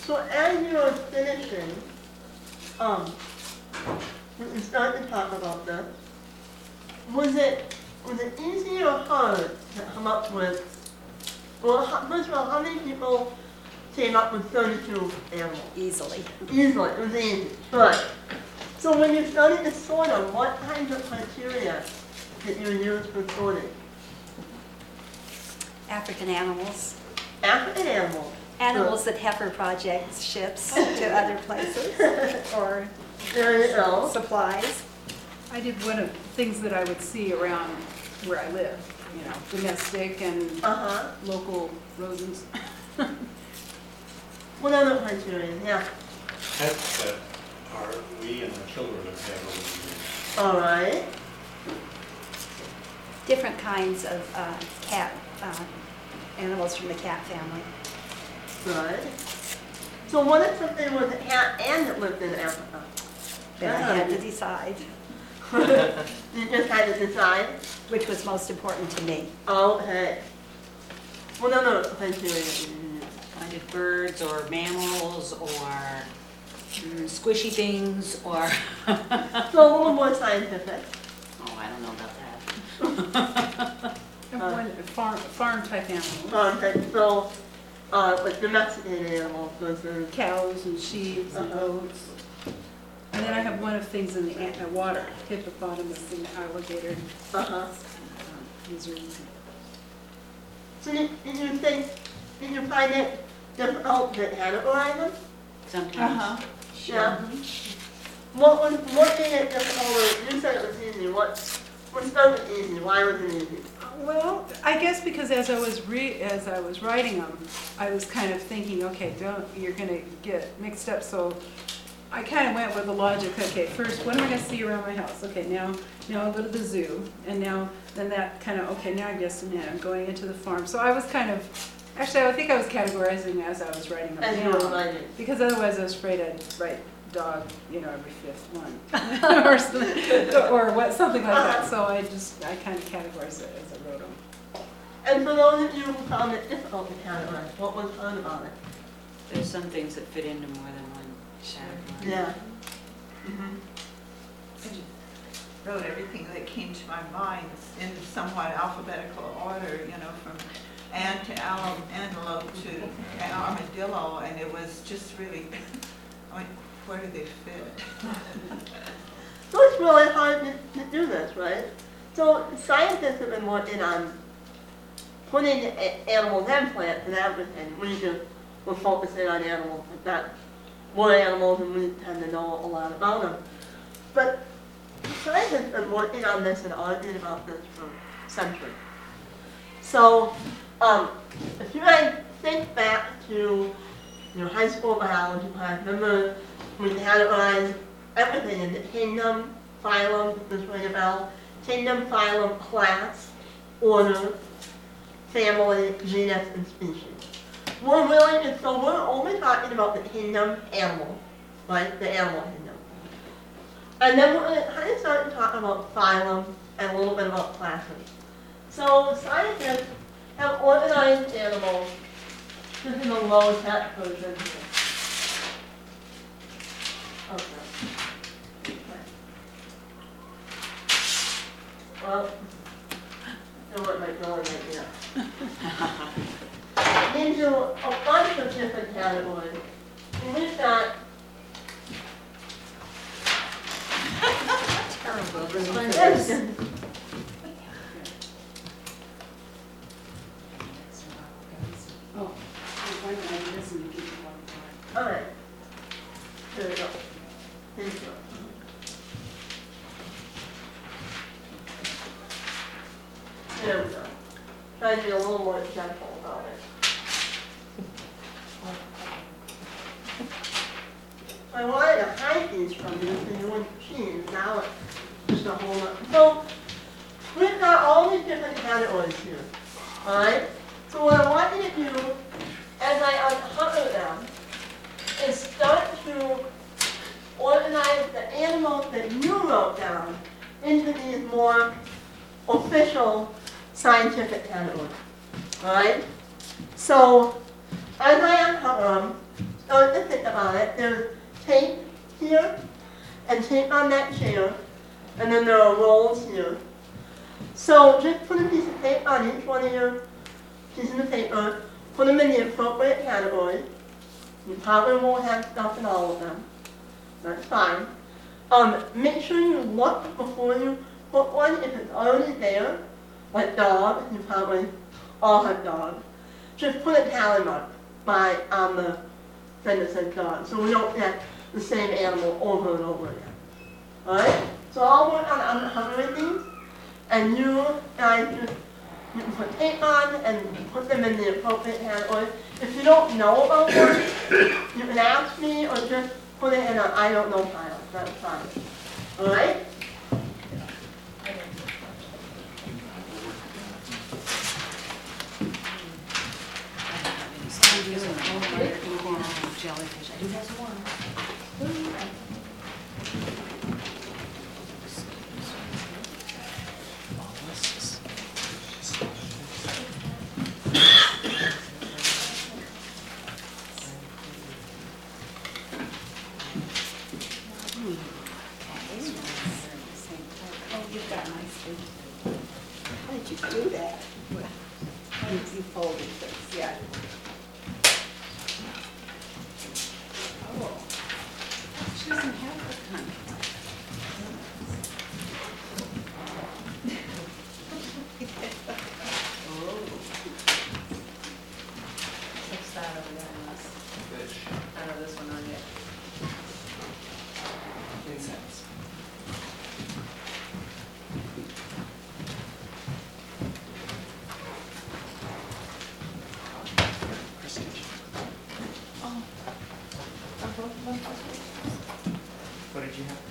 So as you were finishing, when you started to talk about this, was it easy or hard to come up with, well, first of all, how many people came up with 32 animals? Easily. Easily, it was easy, but, so when you started to sort them, what kinds of criteria did you use for sorting? African animals. African animals. Animals that heifer projects ships to other places or There you go. supplies. I did one of the things that I would see around where I live, you know, domestic and Uh-huh. local rodents. What other criteria? Yeah. Pets that are, we and our children have had over the years. All right. Different kinds of cat animals from the cat family. Good. So what if something was a cat and it lived in Africa? Then I had to decide You just had to decide? which was most important to me. Okay. What other criteria did you use? Kind of birds or mammals or squishy things or, So a little more scientific. oh, I don't know about that. And one farm type animals, Okay, so, like domesticated animals versus, cows and sheep and Uh-huh. goats. And then I have one of things in the water, hippopotamus and alligator, uh-huh. lizards. So did you find it difficult to categorize them? Sometimes. Yeah. What made it difficult? You said it was easy. What started easy? Why was it easy? Well, I guess because as I was writing them, I was kind of thinking, okay, you're gonna get mixed up. So I kind of went with the logic. Okay, first, what am I gonna see around my house? Okay, now I'll go to the zoo, and then that kind of okay. Now I guess I'm going into the farm. So I was kind of, actually, I think I was categorizing as I was writing them As you were down, writing. because otherwise I was afraid I'd write dog, every fifth one, or something like that. So I kind of categorized it as I wrote them. And for those of you who found it difficult to categorize, what was fun about it? There's some things that fit into more than one category. Yeah. I just wrote everything that came to my mind in somewhat alphabetical order, from ant to antelope to armadillo, and it was just really, where do they fit? So it's really hard to do this, right? So scientists have been working on putting animals and plants and everything. We just were focusing on animals, but that more animals, and we tend to know a lot about them. But scientists have been working on this and arguing about this for centuries. So if you guys think back to your high school biology class, remember we categorized everything into kingdom, phylum, this ring a bell, kingdom, phylum, class, order, family, genus, and species. We're only talking about the kingdom animal, right? The animal kingdom. And then we're going to kind of start to talk about phylum and a little bit about classes. So scientists have organized animals. This is a low-tech version here. Okay. Well, I don't want my drawing right here. Into a bunch of different categories. And we've got Terrible. Oh, why don't I listen to people all all right. Here we go. Here we go. There we go. Try to be a little more gentle about it. I wanted to hide these from you so you wouldn't see. Now it's just a whole lot. So we've got all these different categories here. Alright? So what I want you to do as I uncover them is start to organize the animals that you wrote down into these more official scientific categories. Alright? So as I uncover them, start to think about it, there's tape here and tape on that chair, and then there are rolls here. So just put a piece of tape on each one of your pieces of paper, put them in the appropriate category. You probably won't have stuff in all of them. That's fine. Make sure you look before you put one if it's already there, like dog, you probably all have dogs. Just put a tally mark on the thing that says dog, so we don't get the same animal over and over again. Alright? So I'll work on uncovering these, and you guys just, you can put tape on and put them in the appropriate category. If you don't know about one, you can ask me or just put it in an I don't know pile. That's fine. Alright? Jellyfish. I do have one. Oh, you've got nice food. How did you do that? You folded things, yeah. Oh, she doesn't have the kind. What's that over there, Russ? Fish. I know this one on yet. Incense. What did you have?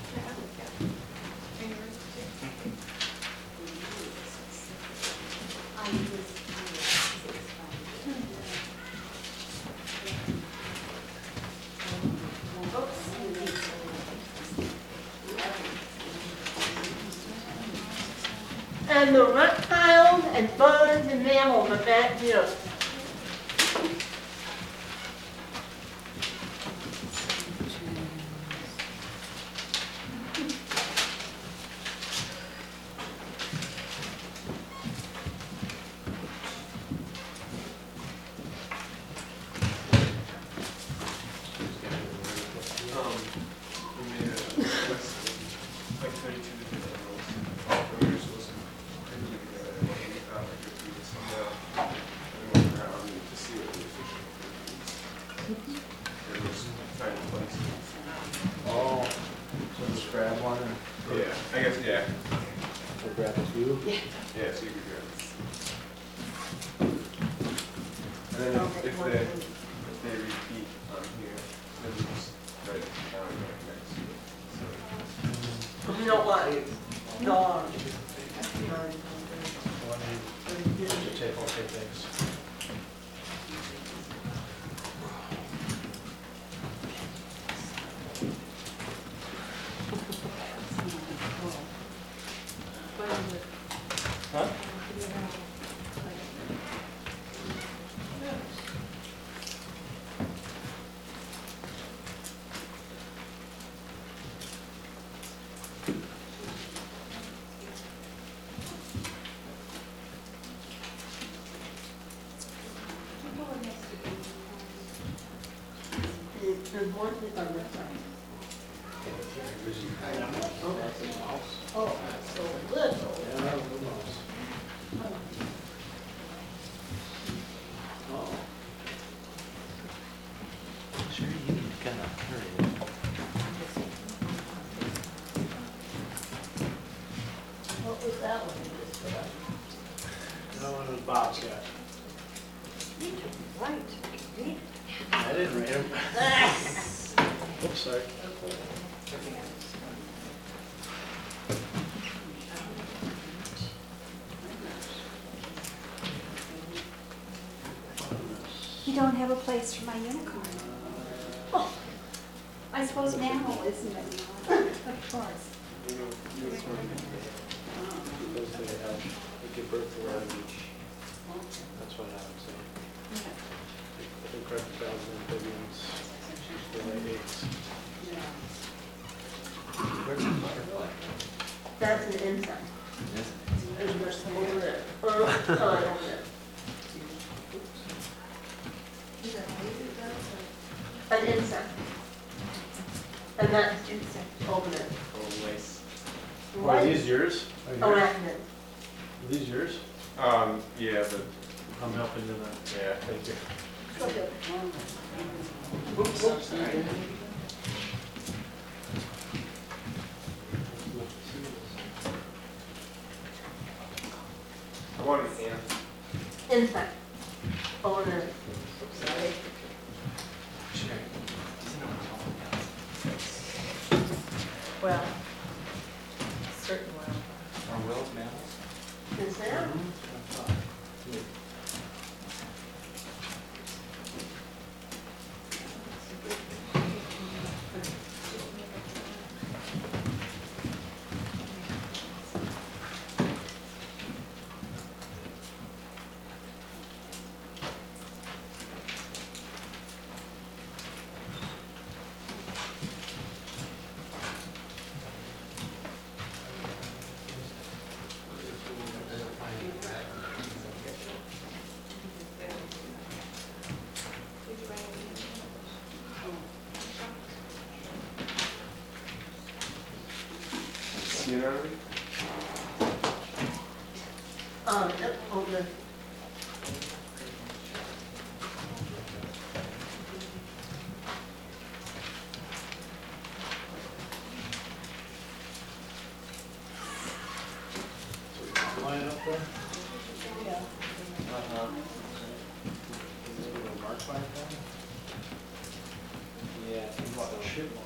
And the reptiles and birds and mammals are back here. We made a list of like 32 different animals. And we were supposed to put them together, and we found like 50 to some now. And we went around to see what the official is. There was tiny places. Oh, so just grab one and Yeah, I guess, yeah. we'll grab a few? Yeah, so you could grab it. And then if they repeat on here, then we just write it down right next to it. So, You don't want dogs. Should take all take things. Huh? There's one thing on this side. Oh, so little. Yeah, who knows? Oh. Sure, you need to kind of hurry. What was that one? No one was Bob's yet. Right. I didn't rate him. Oops, sorry. You don't have a place for my unicorn. Oh, I suppose mammal, isn't it? Of course. Because they give birth to one each. That's what happens. I think reptiles and amphibians That's an insect. There's just over there. Over there. An insect. And that's over there. Oh, nice. Are Right. these yours? Are yours? Arachnid. Are these yours? Yeah, but I'm helping you now. yeah, thank you. Oops, I'm sorry. I want an ant. Insect. Over there. Sorry. Well, certain well. Are wills mammals? Is there? See it already? Yep, over there. Line up there? Yeah. Uh-huh. Is it a mark by that? Yeah, I think so. Chipmunk.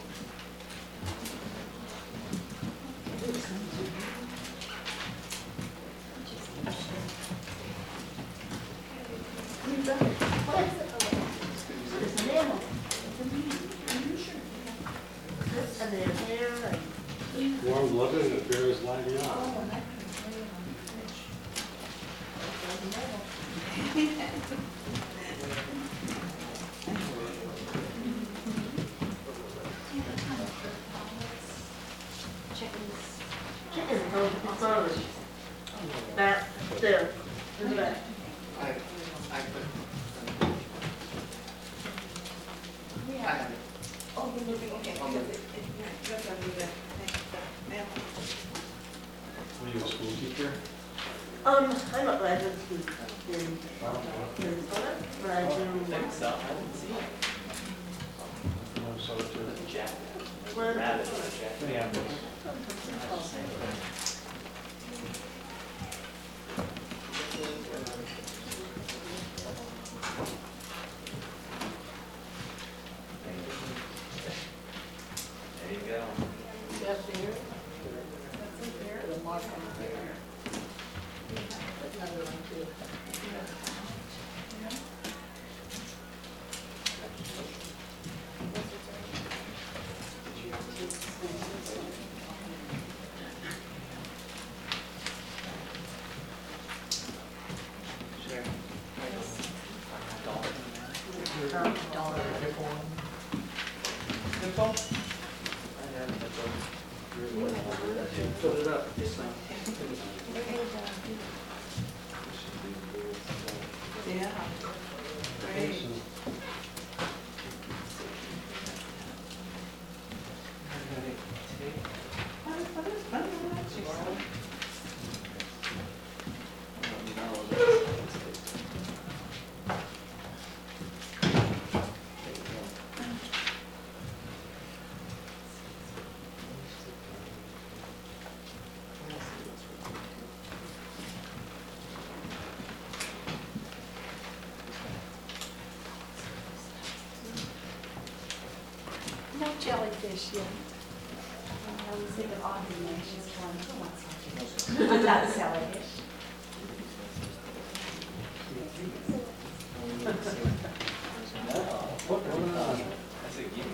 It's an animal. And their hair and. Warm-blooded and it bears lighting out. Chickens. Chickens go to farmers. Back there, in the back. Oh, you're looking, okay, because you're gonna be the mammal. Are you a school teacher? I'm not graduate student in Minnesota, but I do. so. I didn't see it. So too. Well, Yeah. There you go. That's here. That's it there, the mark on there. Another one too. Sure. Hippo? Fill it up. Yeah, great. No jellyfish yet. I was thinking Audrey, and she's going, who wants jellyfish? I'm not jellyfish. What's going on? That's a gimme.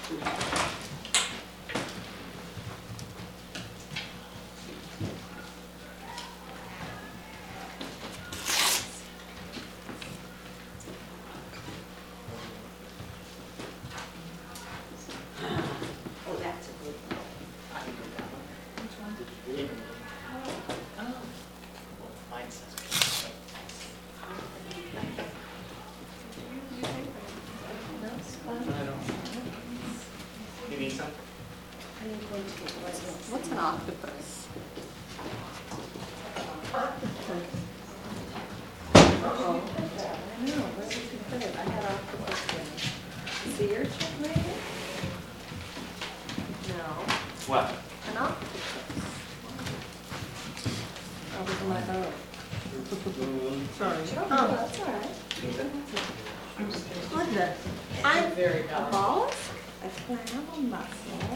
Oh, that's a good one. I can do that one. Which one? Oh. Mine says. I don't. You need some? What's an octopus? Uh-oh. I know, where did you put it? I had octopus in. Sea urchin, maybe? No, What? an octopus. Oh, look at my boat. Sorry. Oh, Oh, that's all right. what's this? I'm Very A mollusk? A clam, a mussel.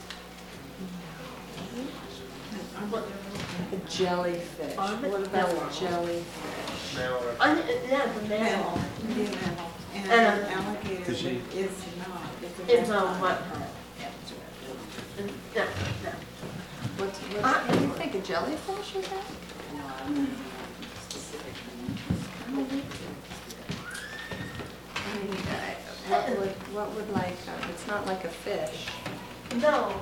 A jellyfish. What about a jellyfish? Mallard. yeah, it's a mammal. Indian mammal. And And an alligator Does she- is not. It's a what? No, no. What do you think, a jellyfish is that? I mean, what would like, it's not like a fish. No.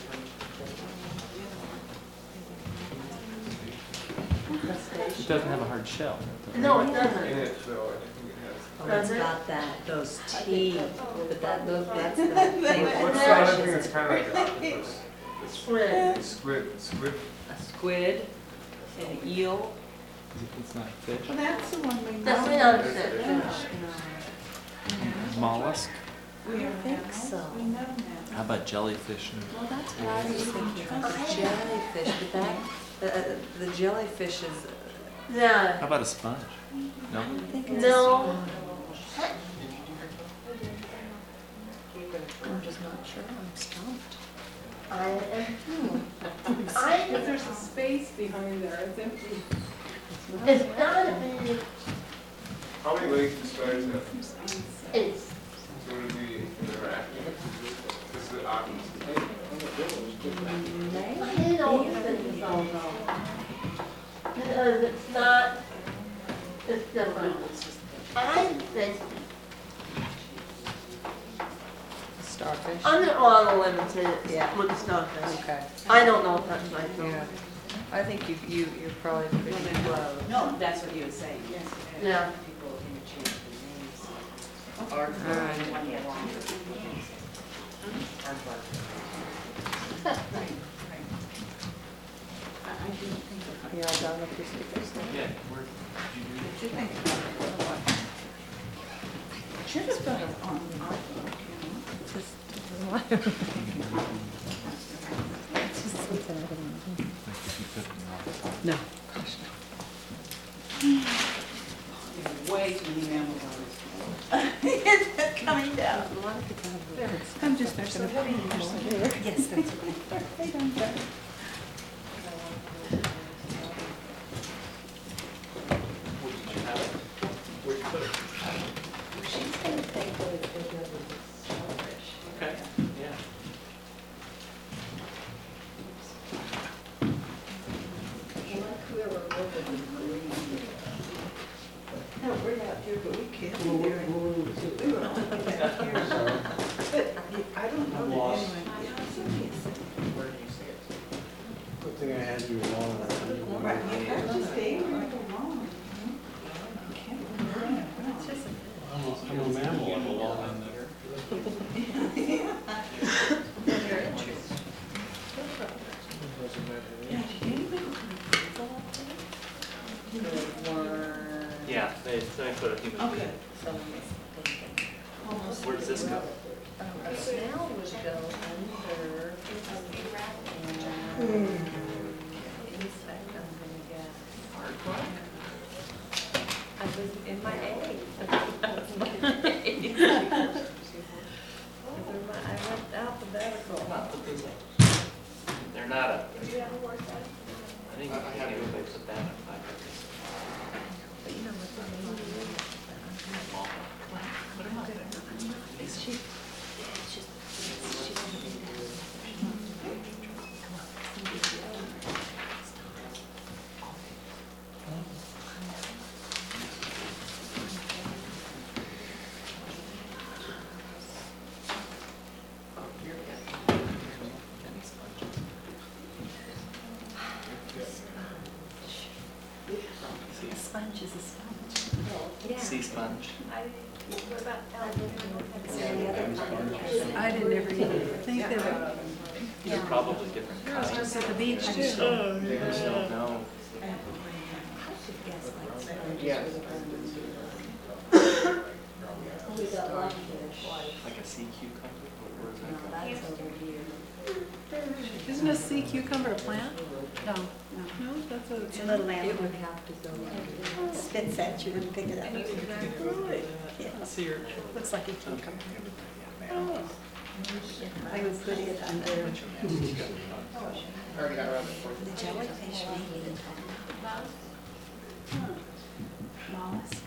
It doesn't have a hard shell. No, it In doesn't. it, though, I think it has. Oh, it's Does it? got that, those teeth, but that's that thing. What's the other thing that's kind of like an octopus? Squid. Squid. A squid, an eel. It's not fish. Well, that's the one we know. Definitely not a fish. No, Mollusk? We I are think mammals. so. We know that. How about jellyfish? well, that's what I was thinking, a jellyfish, but that, the jellyfish is, Yeah. How about a sponge? No? I think it's a No. sponge. I'm just not sure, I'm stumped. I am. If there's a space behind there, it's empty. It's gotta be, How many legs do spiders have? it's, So would it be interactive? This is the octopus. I don't think it's all though. Because it's not, it's different. I think, Starfish? I'm gonna go on a limb and say it's Yeah. with the starfish. Okay. I don't know if that's right though. Yeah, I think you're probably pretty close. No, that's what he was saying, yes. Yeah. People interchange the names. All right. One year longer. Aardvark. Right, right. I didn't think of it. Yeah, down if you stick this thing. Yeah, where, did you do What you think about it? Should have done it on the artwork, you know? No. Way too many mammals on this. It's coming down. A lot of people have birds. I'm just not gonna put any more. Yes, that's right. They don't go. what did you have? Where'd you put it? She's gonna think that it's bigger than this shellfish. Okay, yeah. No, we're out here, but we can't be there. We were all out here. But I don't know that lost. anyone. Where do you see it? Good thing I had you along. Right, you have to stay right along. Can't remember. I'm a mammal, I'm a law. Yeah, they put a human being. Okay. Someone is thinking. Where does this go? A snail would go under. Insect, I'm gonna guess. I was in my A. That's my A. I went alphabetical. They're not up there. I think they put that up. But you know what the name is? Put them up there. It's just sponge. I didn't ever even think about them. They're probably different Girls kinds. at the beach too. They just don't know. Like a sea cucumber? Or is that Isn't a sea cucumber a plant? No. No, that's a. It's a little animal. Would have to go. Spits at you and pick it up. a sea urchin? Looks like a cucumber. Oh. I would put it under the jellyfish maybe. Mollusk.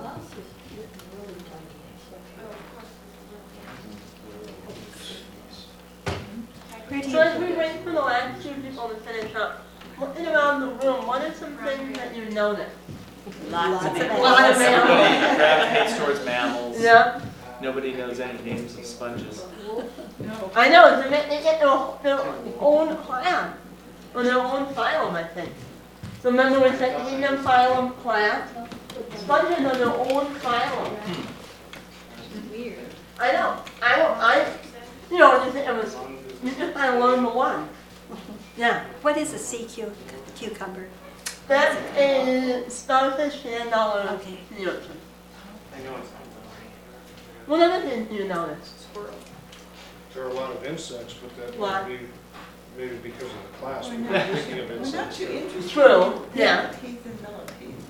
Pretty. So as we wait for the last two people to finish up, looking around the room, what are some things that you noticed? Lots of A lot of Everybody mammals. gravitates towards mammals. Yeah, Nobody knows any names of sponges. I know, they get their own class, or their own phylum, I think. So remember we said kingdom, phylum, class? Sponges are their own phylum. Weird. I know, you think it was, you just kind of learn the one. Yeah, What is a sea cucumber? that's a starfish and dollar Okay. sea urchin. I know it's What other things do you notice? There are a lot of insects, but that What? might be maybe because of the class. We're not thinking of Well, insects. aren't you interested? True, yeah. Millipedes and millipedes.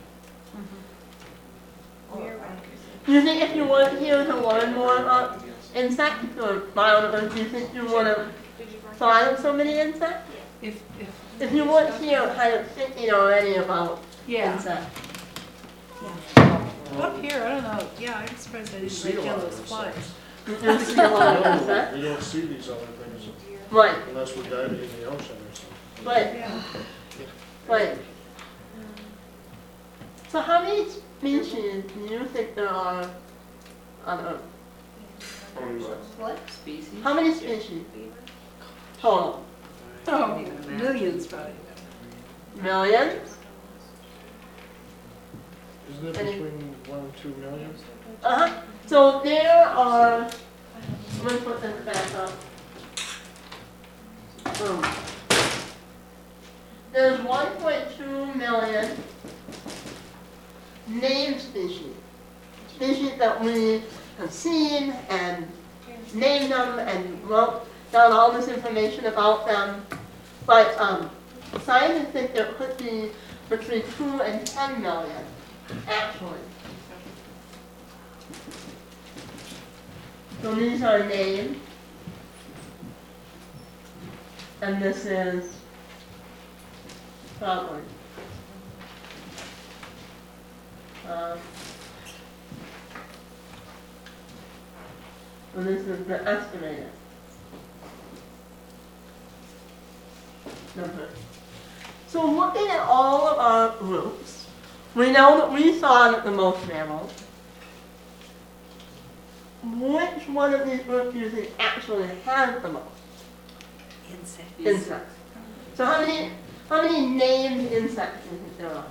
Do you think if you weren't here to learn more about insects or biology, do you think you would have thought of so many insects? If, If you weren't here kind of thinking already about yeah. insects. Up here, I don't know, yeah, I'm surprised I didn't See write a lot down of those things. flies. You do see a lot of insects. We don't see these other things Right, unless we're diving in the ocean or something. right, Yeah. right. So how many species do you think there are on Earth? What? Species? How many species? Total? Oh, millions probably. Millions? Isn't it Any- between 1 and 2 million? Uh-huh. So there are, I'm gonna put this back up. Boom. There's 1.2 million named species. Species that we have seen and named them and wrote down all this information about them. But scientists think there could be between 2 and 10 million, actually. So these are named. And this is probably. And this is the estimated number. So looking at all of our groups, we know that we saw the most mammals. Which one of these groups do you think actually has the most Insect. insects? So how many named insects do you think there are?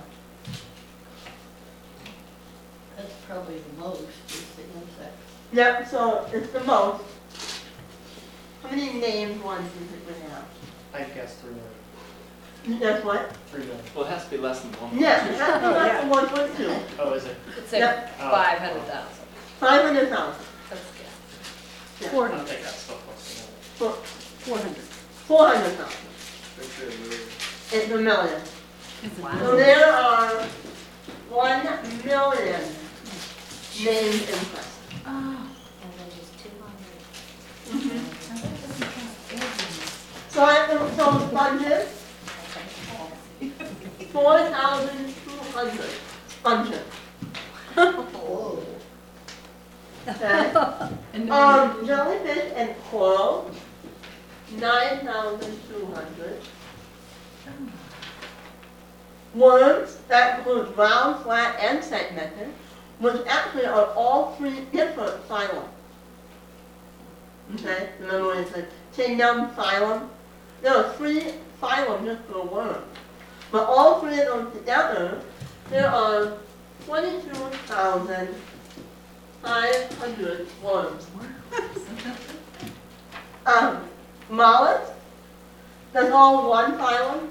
That's probably the most, is the insect. Yep, so it's the most. How many named ones do you think we have? I guess 3 million. You guess what? 3 million. Well, it has to be less than 1. Yeah, it has to be less than 1.2. Oh, is it? It's Yep. 500,000. 500,000. That's good. I don't think that's still close. 400. 400,000. Actually, a million. It's a million. Wow. So there are 1 million named insects. Oh. And then just 200. So I have some sponges. 4,200 sponges. Whoa. Okay. And Jellyfish and coral, 9,200. Worms, that includes round, flat, and segmented, which actually are all 3 different phylum. Okay, remember when it's a kingdom, phylum? There are 3 phylum just for worms. But all 3 of them together, there are 22,500 worms. Mollusks, that's all one phylum,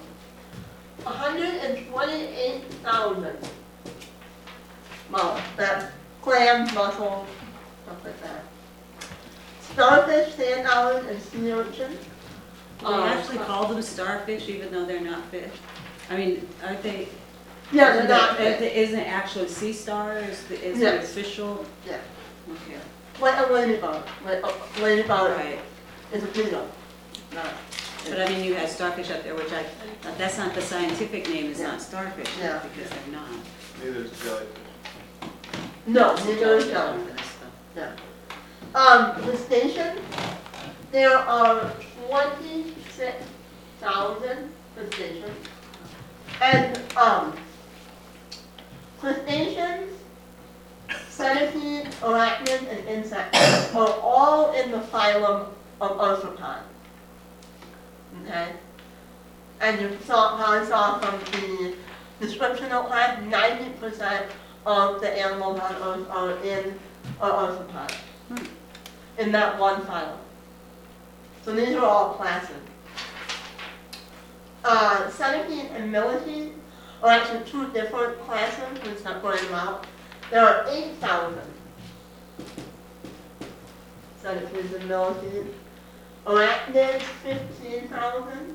128,000 mollusks. That's clams, mussels, stuff like that. Starfish, sand dollars, and sea urchin. Do they actually call them starfish even though they're not fish? I mean, aren't they? Yeah, they're not fish. Isn't it actually sea stars? Is it Yes. official? Yeah. Okay. Like a ladybug. Like a ladybug Right. is a bingo. No. But I mean, you had starfish up there, which that's not the scientific name, it's Yeah. not starfish, Yeah. because they're not. Neither is jellyfish. No, neither is jellyfish. Yeah. Crustaceans, there are 26,000 crustaceans. And, crustaceans, centipedes, arachnids, and insects are all in the phylum of arthropods. Okay? And you probably saw from the description of life, 90% of the animals on Earth are in arthropods. In that one phylum. So these are all classes. Centipede and millipede are actually two different classes. We separate them out. There are 8,000 centipedes and millipedes. Arachnids, 15,000.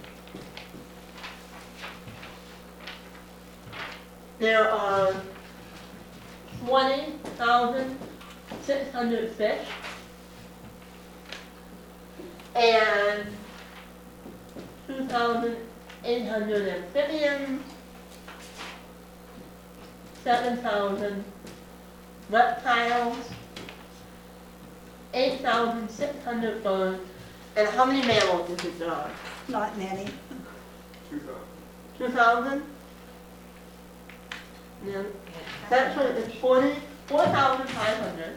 There are 20,600 fish. And 2,800 amphibians, 7,000 reptiles, 8,600 birds, and how many mammals do you think there are? Not many. 2,000. 2,000? Yeah. Actually, it's 4,500.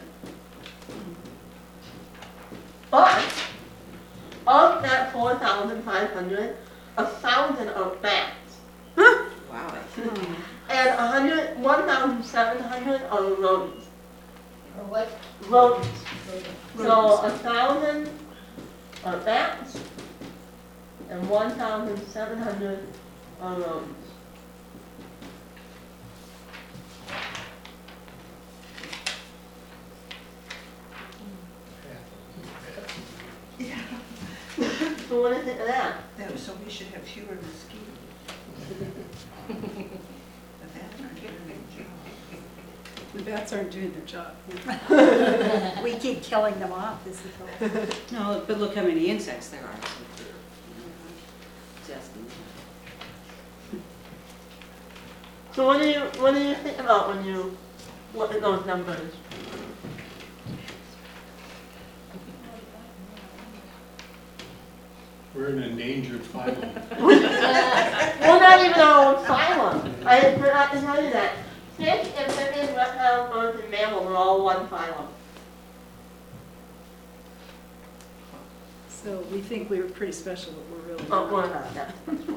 But of that 4,500, 1,000 are bats. Wow. And 1,700 are rodents. Or what? Rodents. So 1,000 are bats, and 1,700 are rodents. So what do you think of that? So we should have fewer mosquitoes. The bats aren't doing their job. The bats aren't doing their job. We keep killing them off, is the problem. No, but look how many insects there are. Just. So what do you think about when you look at those numbers? We're an endangered phylum. We're not even our own phylum. I forgot to tell you that. Fish, amphibians, reptiles, birds, and mammals are all one phylum. So we think we were pretty special, but we're really Oh, not. we're not that.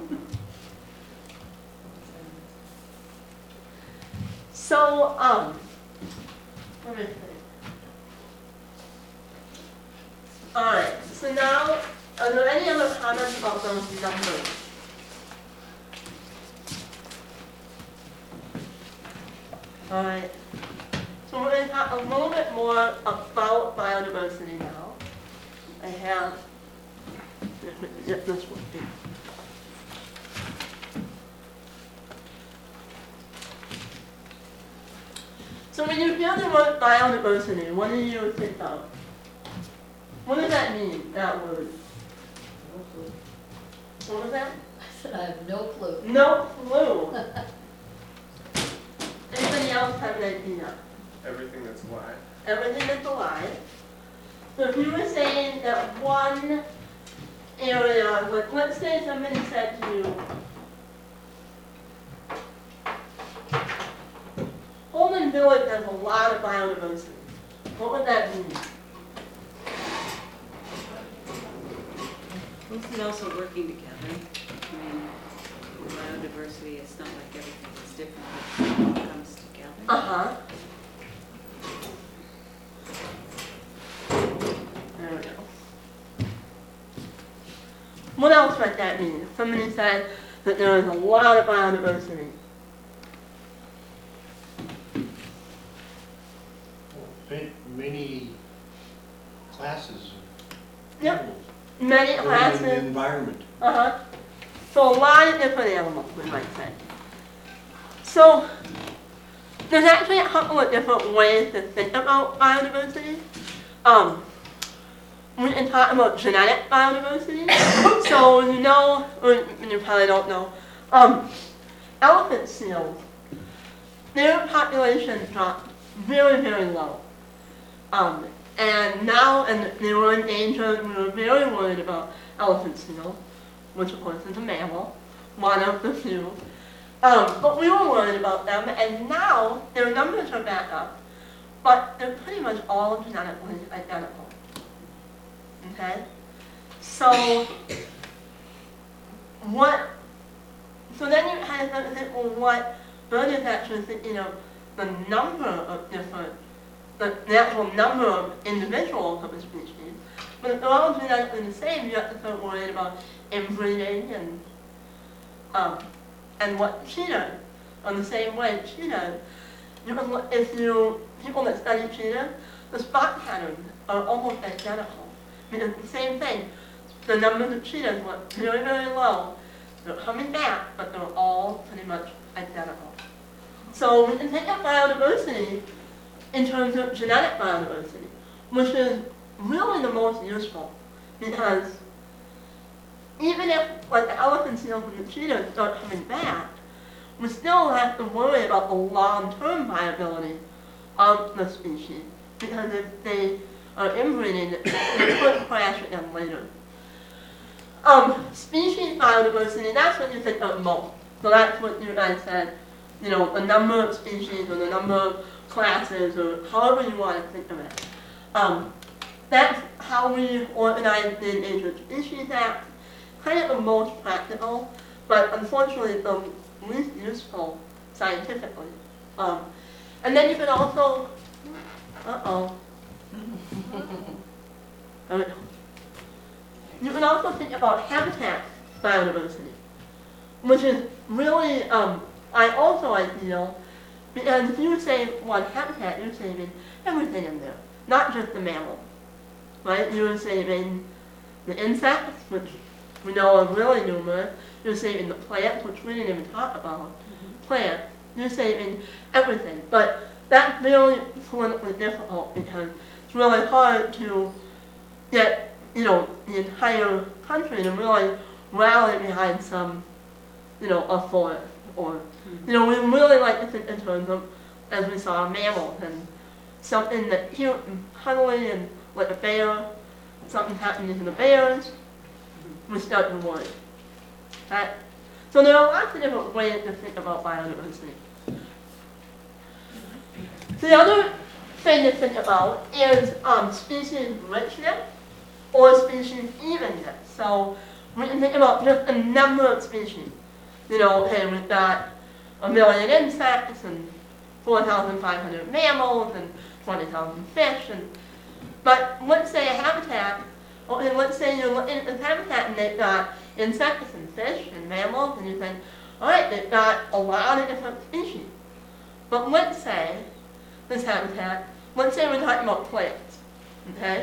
So, let me think. Alright, so now, are there any other comments about those numbers? Alright, so we're going to talk a little bit more about biodiversity now. I have, this one here. So when you hear the word biodiversity, what do you think of? What does that mean, that word? What was that? I said, I have no clue. No clue. Anybody else have an idea? Everything that's alive. Everything that's alive. So if you were saying that one area, let's say somebody said to you, Holman Village has a lot of biodiversity. What would that mean? Mostly also working together. I mean, biodiversity, it's not like everything is different, it all comes together. Uh-huh. There we go. What else might that mean? Somebody said that there is a lot of biodiversity. Many classes of Yep. animals Many living in the classes. environment. Uh-huh. So a lot of different animals, we might say. So there's actually a couple of different ways to think about biodiversity. We can talk about genetic biodiversity. So you know, or you probably don't know, elephant seals, their population dropped very, very low. And now, and they were endangered, we were very worried about elephant seals, which of course is a mammal, one of the few. But we were worried about them, and now their numbers are back up, but they're pretty much all genetically identical. Okay? So, so then you kind of start to think, well, what bird is actually thinking of the number of different, the actual number of individuals of a species. But if they're all genetically the same, you have to start worrying about inbreeding and what cheetahs are the same way. Cheetahs, you can look, people that study cheetahs, the spot patterns are almost identical. I mean, it's the same thing. The numbers of cheetahs went very, very low. They're coming back, but they're all pretty much identical. So we can think of biodiversity in terms of genetic biodiversity, which is really the most useful, because even if, like, the elephant seals and the cheetahs start coming back, we still have to worry about the long-term viability of the species, because if they are inbreeding, they could crash again later. Species biodiversity, that's what you think of most. So that's what you guys said, you know, the number of species or the number of classes or however you want to think of it. That's how we organize the Endangered Species Act. Kind of the most practical, but unfortunately the least useful scientifically. And then you can also, you can also think about habitat biodiversity, which is really, I feel, because if you save one habitat, you're saving everything in there, not just the mammals, right? You're saving the insects, which we know are really numerous. You're saving the plants, which we didn't even talk about. Plants, you're saving everything. But that's really politically difficult because it's really hard to get, you know, the entire country to really rally behind some, you know, a forest. Or, you know, we really like to think in terms of, as we saw, mammals and something that cute and cuddly and like a bear, something's happening to the bears, we start to worry. Right? So there are lots of different ways to think about biodiversity. The other thing to think about is species richness or species evenness. So we can think about just the number of species. You know, okay, we've got 1 million insects and 4,500 mammals and 20,000 fish. But let's say a habitat, okay, let's say you're looking at this habitat and they've got insects and fish and mammals, and you think, all right, they've got a lot of different species. But let's say this habitat, let's say we're talking about plants, okay?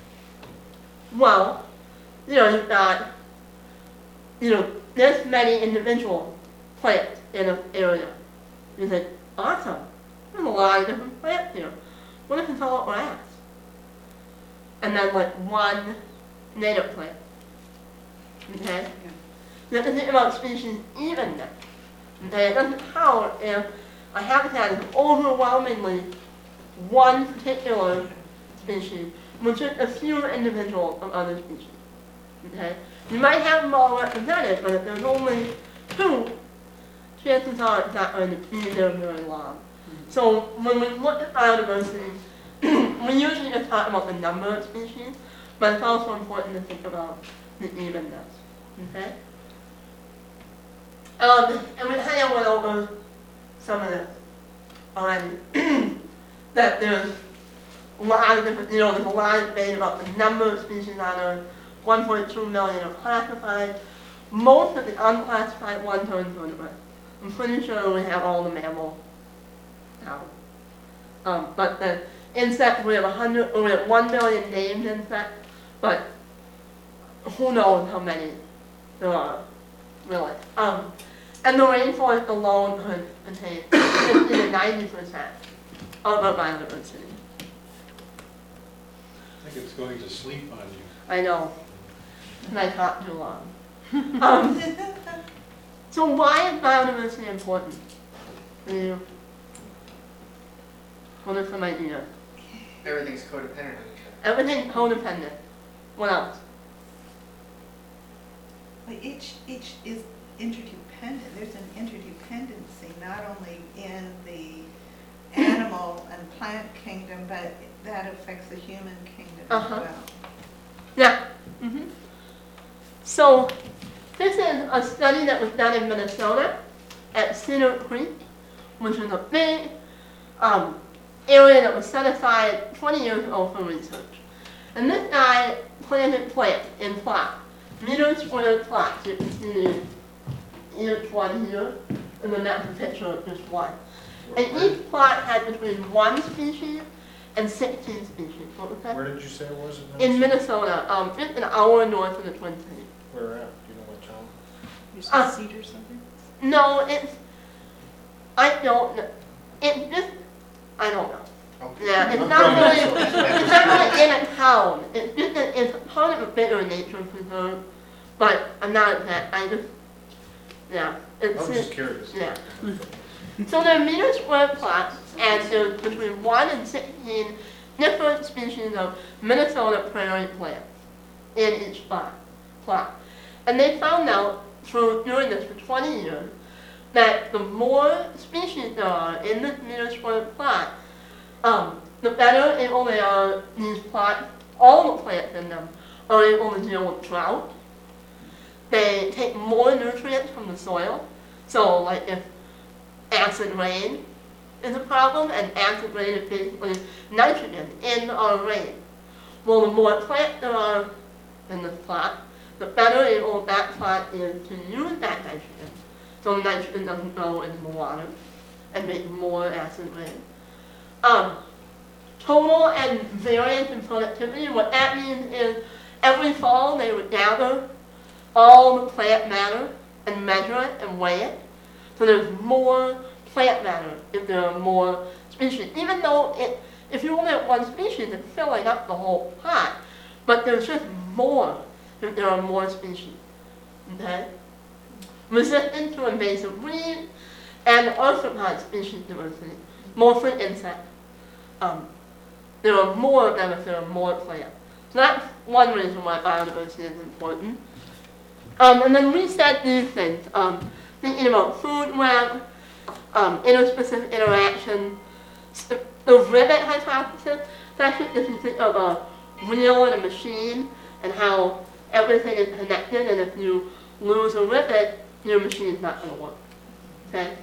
Well, you know, you've got, you know, this many individual plants in an area. You think, awesome, there's a lot of different plants here. What if it's all grass? And then like one native plant. Okay? You have to think about species evenness. Okay? It doesn't count if a habitat is overwhelmingly one particular species with just a few individuals of other species. Okay? You might have them all represented, but if there's only 2, chances are it's not going to be there very long. So when we look at biodiversity, we usually just talk about the number of species, but it's also important to think about the evenness. Okay? And we kind of went over some of this already. That there's a lot of different, there's a lot of debate about the number of species on Earth. 1.2 million are classified. Most of the unclassified ones are invertebrates. I'm pretty sure we have all the mammals now. But the insects, we have 1 million named insects, but who knows how many there are, really. And the rainforest alone could contain 50 to 90% of our biodiversity. I think it's going to sleep on you. I know, and I talk too long. So why is biodiversity important? What are some ideas? Everything's codependent on each other. Everything's codependent. What else? Well, each is interdependent. There's an interdependency not only in the animal and plant kingdom, but that affects the human kingdom as well. Yeah. Mm-hmm. So this is a study that was done in Minnesota at Cedar Creek, which is a big area that was set aside 20 years ago for research. And this guy planted plants in plots, meter-square plots. You can see each one here, and then that's a picture of just one. And each plot had between 1 species and 16 species. What was that? Where did you say it was? In Minnesota, just an hour north of the Twin Cities. Where at? Do you know what town? You said cedar or something? No, I don't know. I don't know. Okay. Yeah, it's not really in a town. It's just it's part of a bigger nature preserve, but I'm not exact. I was just curious. Yeah. So there are meter square plots, and there's between 1 and 16 different species of Minnesota prairie plants in each plot. And they found out through doing this for 20 years that the more species there are in this meter square plot, the better able they are, these plots, all the plants in them, are able to deal with drought. They take more nutrients from the soil. So like if acid rain is a problem, and acid rain is basically nitrogen in our rain. Well, the more plants there are in this plot, the better able that plot is to use that nitrogen. So the nitrogen doesn't go into the water and make more acid rain. Total and variance in productivity, what that means is every fall they would gather all the plant matter and measure it and weigh it. So there's more plant matter if there are more species. Even though if you only have 1 species, it's filling up the whole pot. But there's just more if there are more species. Okay? Resistant to invasive weeds and arthropod species diversity, mostly insects. There are more of them if there are more plants. So that's one reason why biodiversity is important. And then we said these things, thinking about food web, interspecific interaction, the rivet hypothesis. That's just if you think of a wheel and a machine and how everything is connected, and if you lose a rivet, your machine's not going to work. Okay?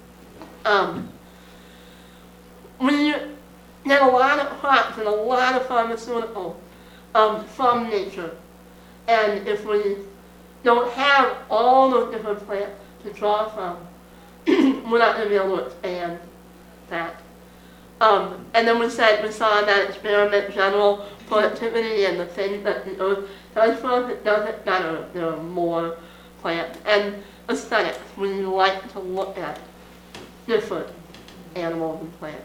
We get a lot of crops and a lot of pharmaceuticals from nature. And if we don't have all those different plants to draw from, we're not going to be able to expand that. And then we saw in that experiment general productivity and the things that the earth does for us, it doesn't matter if there are more plants. And aesthetics, we like to look at different animals and plants.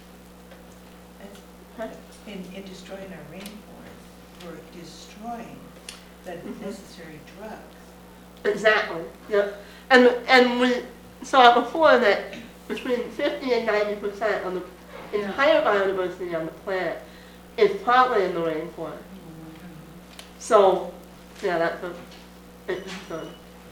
In destroying our rainforest, we're destroying the necessary drugs. Exactly. Yeah. And we saw before that between 50 and 90% of the entire biodiversity on the planet is probably in the rainforest. So, yeah, that's a big concern.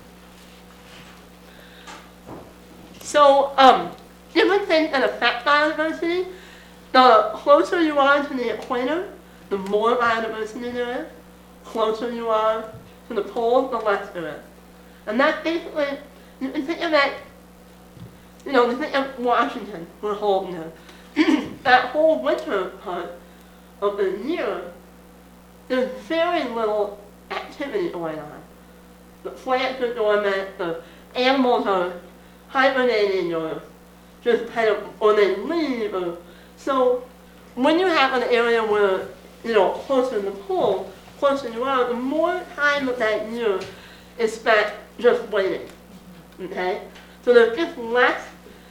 So, different things that affect biodiversity. The closer you are to the equator, the more biodiversity there is. Closer you are to the poles, the less there is. And that's basically you can think of it, you think of Washington, where Holden is. That whole winter part of the year, there's very little activity going on. The plants are dormant, the animals are hibernating or just kind of, or they leave. So when you have an area where, closer to the pole, closer to the world, the more time of that year is spent just waiting, okay? So there's just less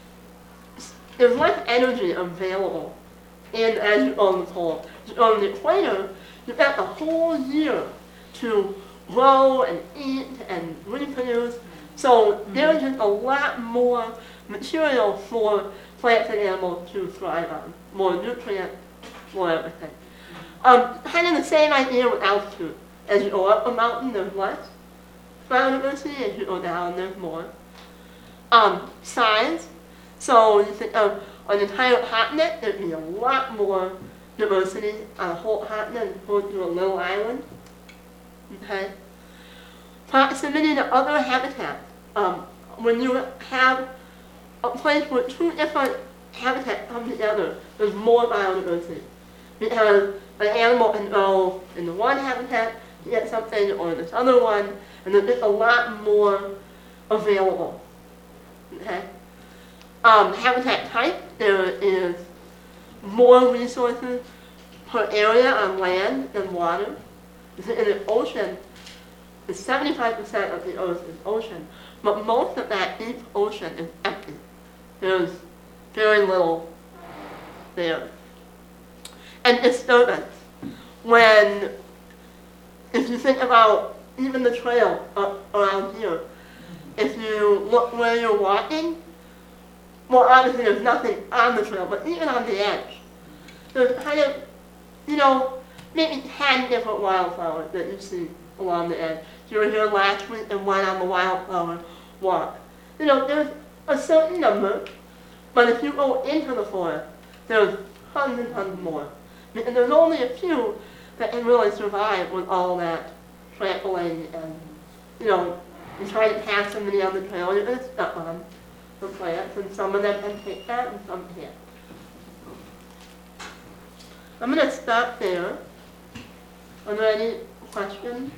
energy available as you go on the pole. So on the equator, you've got the whole year to grow and eat and reproduce. So there's just a lot more material for plants and animals to thrive on, more nutrients, more everything. Kind of the same idea with altitude. As you go up a mountain, there's less biodiversity. As you go down, there's more. Size. So you think of an entire continent, there'd be a lot more diversity on a whole continent as opposed to a little island. Okay. Proximity to other habitats. When you have a place where two different habitats come together, there's more biodiversity. Because an animal can go in the one habitat to get something or this other one, and there's just a lot more available. Okay? Habitat type, there is more resources per area on land than water. In the ocean, 75% of the earth is ocean, but most of that deep ocean is empty. There's very little there. And disturbance. If you think about even the trail up around here, if you look where you're walking, well, obviously there's nothing on the trail, but even on the edge, there's kind of, maybe 10 different wildflowers that you see along the edge. You were here last week and went on the wildflower walk. There's a certain number, but if you go into the forest, there's tons and tons more. And there's only a few that can really survive with all that trampling and, you try to pass somebody on the trail, you're going to step on the plants, and some of them can take that and some can't. I'm going to stop there. Are there any questions?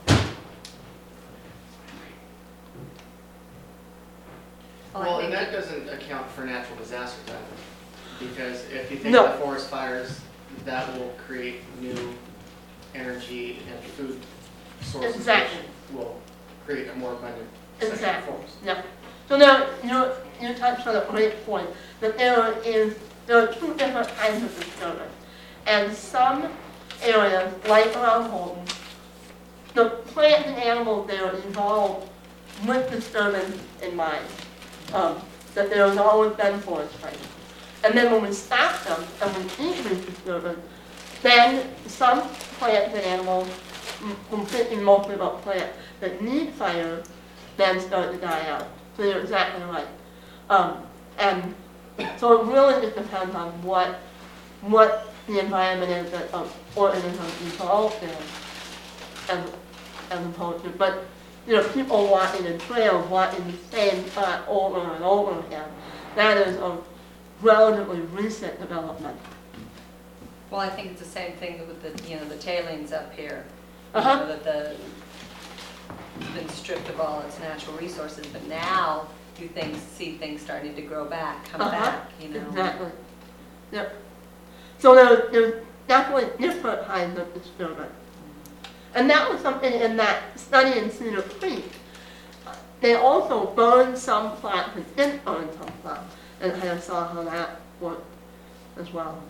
Well, and that doesn't account for natural disasters either. Because if you think of the forest fires, that will create new energy and food sources. Exactly. Which will create a more abundant section of forest. Yeah. So now, you touched on a great point, that there are two different kinds of disturbance. And some areas, like around Holden, the plants and animals there evolved with disturbance in mind. That there has always been forest fires. And then when we stop them and we increase disturbance, then some plants and animals, I'm thinking mostly about plants that need fire, then start to die out. So you're exactly right. And so it really just depends on what the environment is that organisms evolved in, as opposed to. But people walking in trails, walking the same spot over and over again, that is a relatively recent development. Well, I think it's the same thing with the tailings up here. That it's been stripped of all its natural resources, but now you see things starting to grow back, come back, Exactly. Yep. So there's definitely different kinds of disturbance. And that was something in that study in Cedar Creek. They also burned some plots and didn't burn some plots, and kind of saw how that worked as well.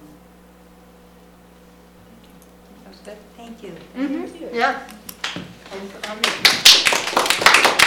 That was good. Thank you. Yeah. Thanks for having me.